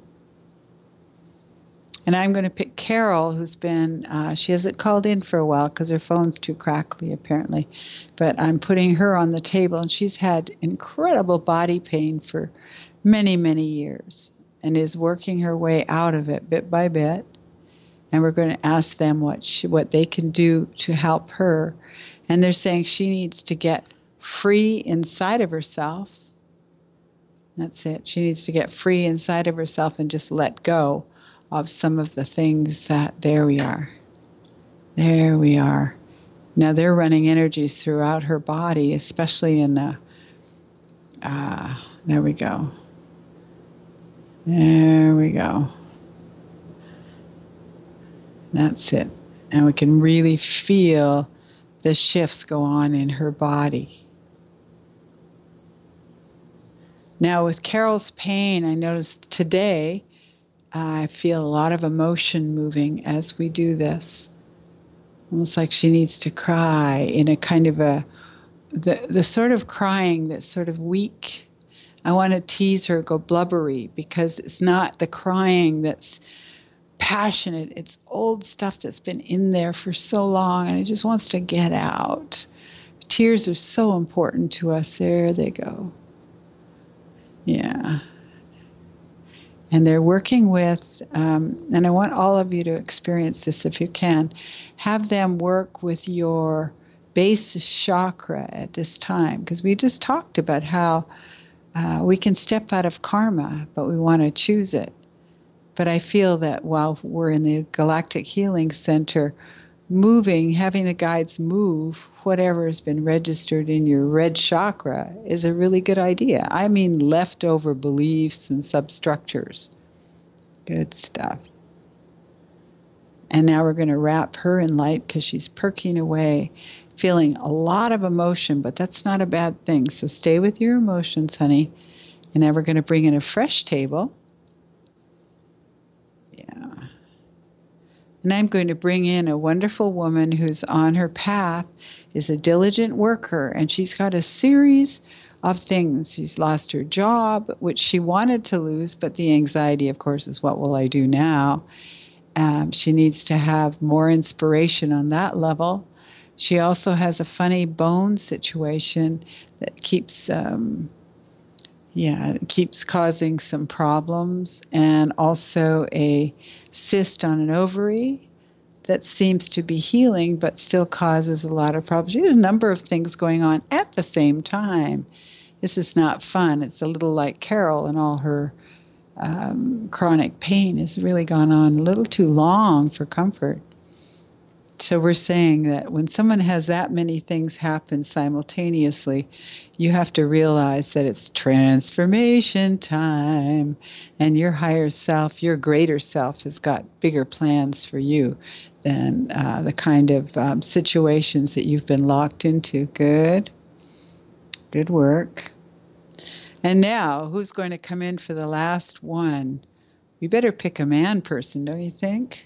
And I'm going to pick Carol, who's been, uh, she hasn't called in for a while because her phone's too crackly apparently. But I'm putting her on the table, and she's had incredible body pain for many, many years, and is working her way out of it bit by bit. And we're going to ask them what she, what they can do to help her. And they're saying she needs to get free inside of herself. That's it. She needs to get free inside of herself and just let go of some of the things that, there we are. There we are. Now they're running energies throughout her body, especially in the, uh, there we go. There we go. That's it. And we can really feel the shifts go on in her body. Now with Carol's pain, I noticed today, I feel a lot of emotion moving as we do this. almost like she needs to cry in a kind of a, the, the sort of crying that's sort of weak. I want to tease her, go blubbery, because it's not the crying that's passionate. It's old stuff that's been in there for so long, and it just wants to get out. Tears are so important to us. There they go. Yeah. And they're working with, um, and I want all of you to experience this if you can, have them work with your base chakra at this time, because we just talked about how uh, we can step out of karma, but we want to choose it. But I feel that while we're in the Galactic Healing Center, moving, having the guides move whatever has been registered in your red chakra is a really good idea. I mean, leftover beliefs and substructures. Good stuff. And now we're going to wrap her in light because she's perking away, feeling a lot of emotion, but that's not a bad thing. So stay with your emotions, honey. And now we're going to bring in a fresh table. Yeah. And I'm going to bring in a wonderful woman who's on her path, is a diligent worker, and she's got a series of things. She's lost her job, which she wanted to lose, but the anxiety, of course, is what will I do now? Um, she needs to have more inspiration on that level. She also has a funny bone situation that keeps... Um, Yeah, it keeps causing some problems, and also a cyst on an ovary that seems to be healing but still causes a lot of problems. She has a number of things going on at the same time. This is not fun. It's a little like Carol, and all her um, chronic pain has really gone on a little too long for comfort. So we're saying that when someone has that many things happen simultaneously, you have to realize that it's transformation time, and your higher self, your greater self, has got bigger plans for you than uh, the kind of um, situations that you've been locked into. Good. Good work. And now, who's going to come in for the last one? We better pick a man person, don't you think?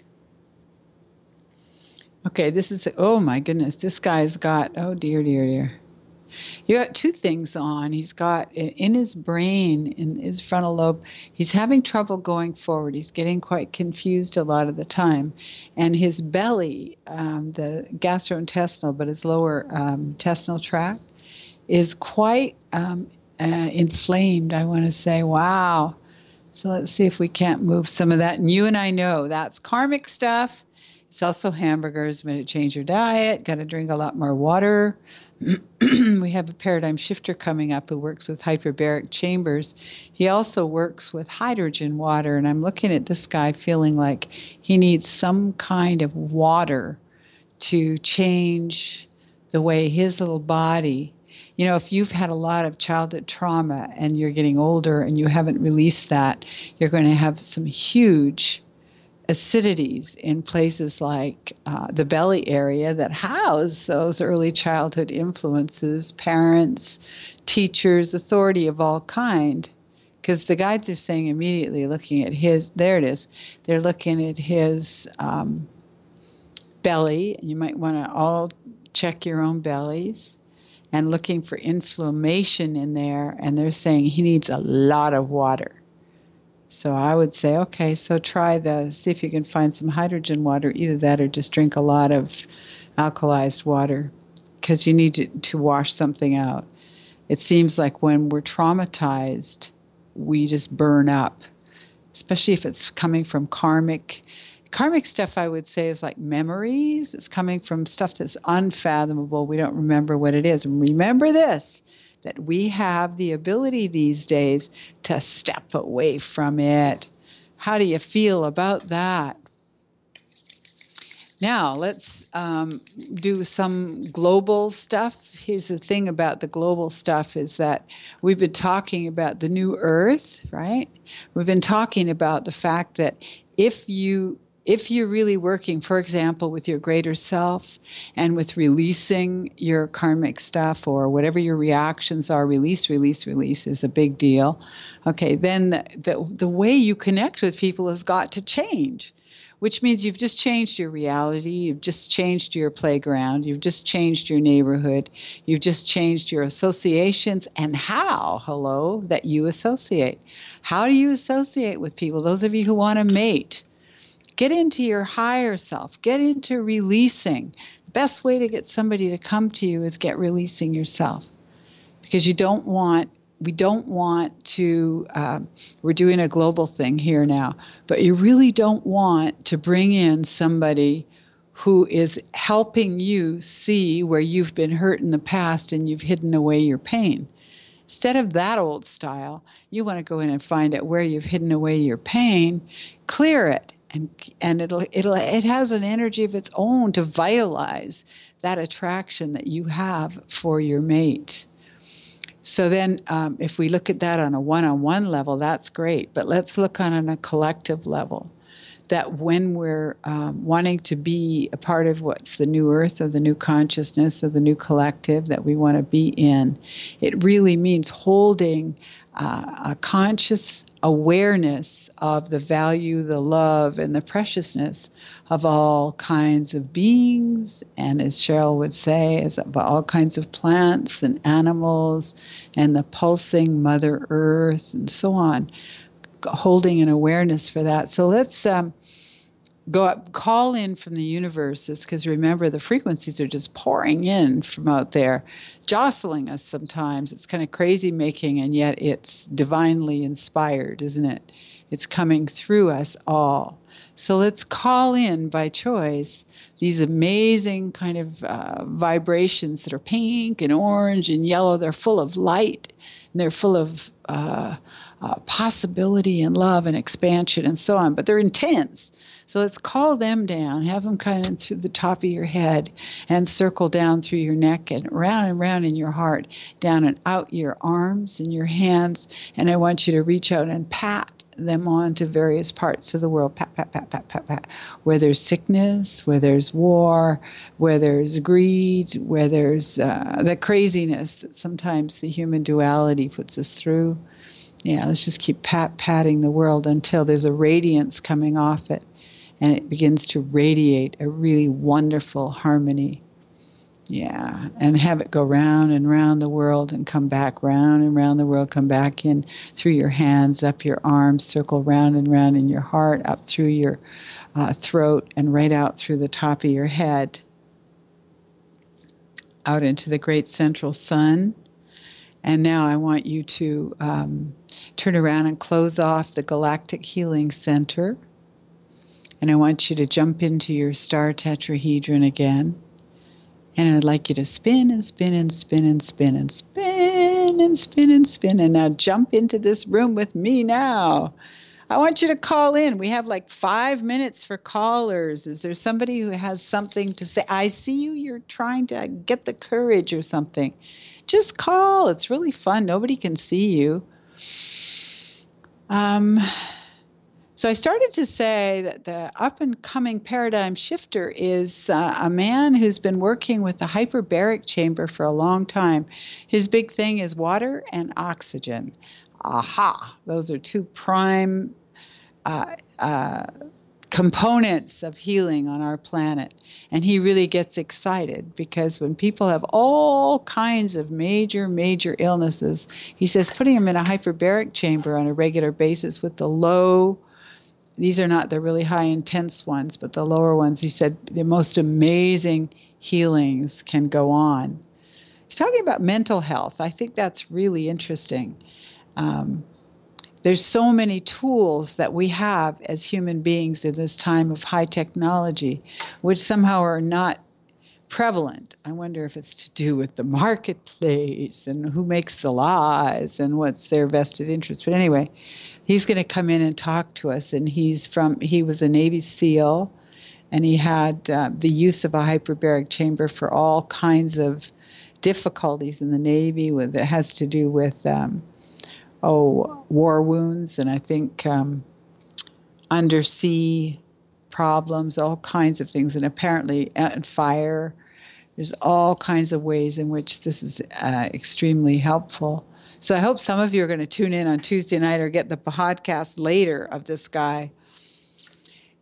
Okay, this is, oh my goodness, this guy's got, oh dear, dear, dear. You got two things on. He's got, in his brain, in his frontal lobe, he's having trouble going forward. He's getting quite confused a lot of the time. And his belly, um, the gastrointestinal, but his lower um, intestinal tract, is quite um, uh, inflamed, I want to say. Wow. So let's see if we can't move some of that. And you and I know that's karmic stuff. It's also hamburgers. When to change your diet, got to drink a lot more water. We have a paradigm shifter coming up who works with hyperbaric chambers. He also works with hydrogen water, and I'm looking at this guy feeling like he needs some kind of water to change the way his little body, you know, if you've had a lot of childhood trauma and you're getting older and you haven't released that, you're going to have some huge acidities in places like uh, the belly area that house those early childhood influences, parents, teachers, authority of all kind. Because the guides are saying immediately, looking at his, there it is, they're looking at his um, belly. You might want to all check your own bellies, and looking for inflammation in there, and they're saying he needs a lot of water. So I would say, okay, so try the, see if you can find some hydrogen water, either that or just drink a lot of alkalized water, because you need to, to wash something out. It seems like when we're traumatized, we just burn up, especially if it's coming from karmic. Karmic stuff, I would say, is like memories. It's coming from stuff that's unfathomable. We don't remember what it is. And remember this, that we have the ability these days to step away from it. How do you feel about that? Now, let's um, do some global stuff. Here's the thing about the global stuff is that we've been talking about the new earth, right? We've been talking about the fact that if you If you're really working, for example, with your greater self and with releasing your karmic stuff or whatever your reactions are, release, release, release is a big deal. Okay, then the, the, the way you connect with people has got to change. which means you've just changed your reality. You've just changed your playground. You've just changed your neighborhood. You've just changed your associations and how, hello, that you associate. How do you associate with people? Those of you who want to mate, get into your higher self. Get into releasing. The best way to get somebody to come to you is get releasing yourself, because you don't want We don't want to, uh, we're doing a global thing here now, but you really don't want to bring in somebody who is helping you see where you've been hurt in the past and you've hidden away your pain. Instead of that old style, you want to go in and find out where you've hidden away your pain, clear it, and and it'll it'll it has an energy of its own to vitalize that attraction that you have for your mate. So then um, if we look at that on a one-on-one level, that's great. But let's look on, on a collective level, that when we're um, wanting to be a part of what's the new earth or the new consciousness or the new collective that we want to be in, it really means holding uh, a conscious awareness of the value, the love, and the preciousness of all kinds of beings, and as Cheryl would say, as of all kinds of plants and animals, and the pulsing Mother Earth, and so on, holding an awareness for that. So let's um, go up, call in from the universes, because remember, the frequencies are just pouring in from out there, jostling us sometimes. It's kind of crazy making, and yet it's divinely inspired, isn't it? It's coming through us all. So let's call in by choice these amazing kind of uh, vibrations that are pink and orange and yellow. They're full of light, and they're full of uh, uh, possibility and love and expansion and so on, but they're intense. So let's call them down, have them kind of through the top of your head and circle down through your neck and round and round in your heart, down and out your arms and your hands. And I want you to reach out and pat them on to various parts of the world. Pat, pat, pat, pat, pat, pat. Where there's sickness, where there's war, where there's greed, where there's uh, the craziness that sometimes the human duality puts us through. Yeah, let's just keep pat patting the world until there's a radiance coming off it, and it begins to radiate a really wonderful harmony. Yeah, and have it go round and round the world and come back round and round the world, come back in through your hands, up your arms, circle round and round in your heart, up through your uh, throat, and right out through the top of your head, out into the great central sun. And now I want you to um, turn around and close off the Galactic Healing Center. And I want you to jump into your star tetrahedron again. And I'd like you to spin and spin and spin and spin and spin and spin and spin. And now jump into this room with me now. I want you to call in. We have like five minutes for callers. Is there somebody who has something to say? I see you. You're trying to get the courage or something. Just call. It's really fun. Nobody can see you. Um... So I started to say that the up-and-coming paradigm shifter is uh, a man who's been working with the hyperbaric chamber for a long time. His big thing is water and oxygen. Aha! Those are two prime uh, uh, components of healing on our planet. And he really gets excited because when people have all kinds of major, major illnesses, he says putting them in a hyperbaric chamber on a regular basis with the low, these are not the really high intense ones, but the lower ones, he said the most amazing healings can go on. He's talking about mental health. I think that's really interesting. Um, there's so many tools that we have as human beings in this time of high technology, which somehow are not prevalent. I wonder if it's to do with the marketplace and who makes the laws and what's their vested interest. But anyway, he's going to come in and talk to us. And he's from, he was a Navy SEAL, and he had uh, the use of a hyperbaric chamber for all kinds of difficulties in the Navy with, that has to do with, um, oh, war wounds. And I think um, undersea problems, all kinds of things, and apparently uh, fire. There's all kinds of ways in which this is uh, extremely helpful. So I hope some of you are going to tune in on Tuesday night or get the podcast later of this guy.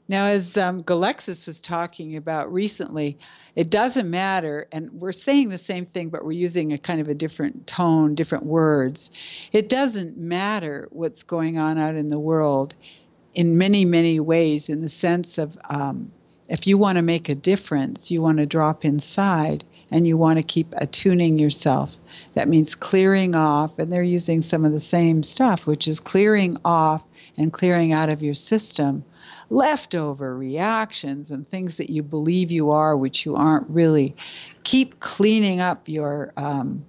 Now, as um, Galexis was talking about recently, it doesn't matter, and we're saying the same thing, but we're using a kind of a different tone, different words. It doesn't matter what's going on out in the world in many, many ways, in the sense of um, if you want to make a difference, you want to drop inside and you want to keep attuning yourself. That means clearing off, and they're using some of the same stuff, which is clearing off and clearing out of your system leftover reactions and things that you believe you are, which you aren't really. Keep cleaning up your um,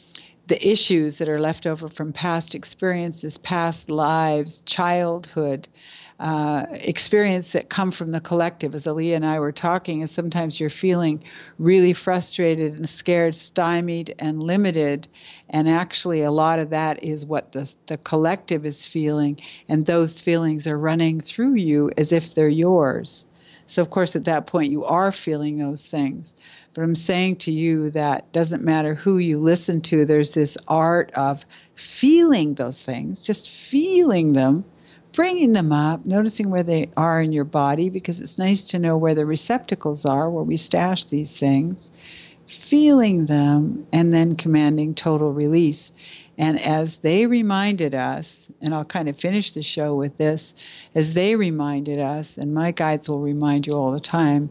the issues that are left over from past experiences, past lives, childhood, uh, experience that come from the collective. As Aaliyah and I were talking, and sometimes you're feeling really frustrated and scared, stymied and limited. And actually a lot of that is what the, the collective is feeling. And those feelings are running through you as if they're yours. So of course at that point you are feeling those things. But I'm saying to you that doesn't matter who you listen to, there's this art of feeling those things, just feeling them, bringing them up, noticing where they are in your body, because it's nice to know where the receptacles are, where we stash these things, feeling them, and then commanding total release. And as they reminded us, and I'll kind of finish the show with this, as they reminded us, and my guides will remind you all the time,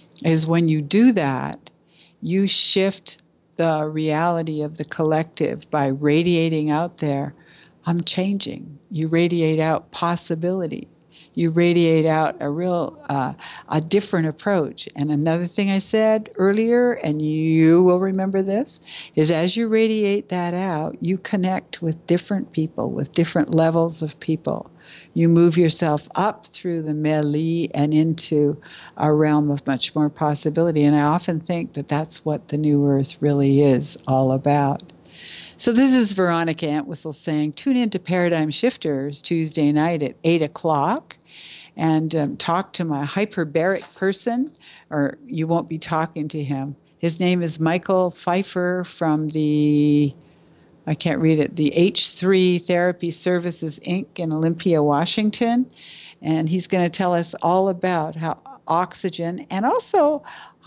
is when you do that, you shift the reality of the collective by radiating out there, I'm changing. You radiate out possibility. You radiate out a real, uh, a different approach. And another thing I said earlier, and you will remember this, is as you radiate that out, you connect with different people, with different levels of people. You move yourself up through the melee and into a realm of much more possibility. And I often think that that's what the New Earth really is all about. So this is Veronica Entwistle saying, tune into Paradigm Shifters Tuesday night at eight o'clock and um, talk to my hyperbaric person, or you won't be talking to him. His name is Michael Pfeiffer from the, I can't read it, the H three Therapy Services, Incorporated in Olympia, Washington. And he's going to tell us all about how oxygen and also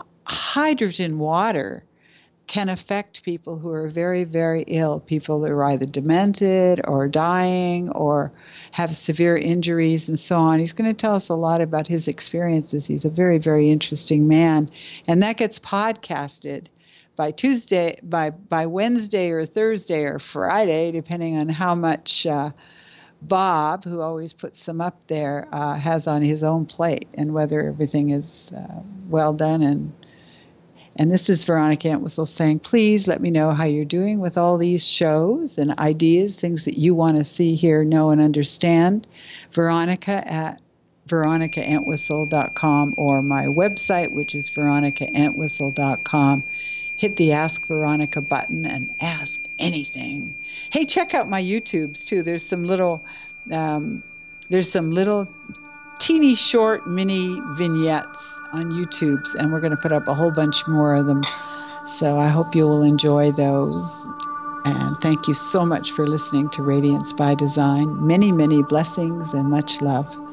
hydrogen water can affect people who are very, very ill, people that are either demented or dying or have severe injuries and so on. He's going to tell us a lot about his experiences. He's a very, very interesting man. And that gets podcasted by Tuesday, by, by Wednesday or Thursday or Friday, depending on how much uh, Bob, who always puts them up there, uh, has on his own plate and whether everything is uh, well done. And And this is Veronica Entwistle saying, please let me know how you're doing with all these shows and ideas, things that you want to see, hear, know, and understand. Veronica at veronica entwistle dot com or my website, which is veronica entwistle dot com. Hit the Ask Veronica button and ask anything. Hey, check out my YouTubes, too. There's some little, um, there's some little teeny short mini vignettes on YouTube's, and we're going to put up a whole bunch more of them. So I hope you will enjoy those. And thank you so much for listening to Radiance by Design. Many, many blessings and much love.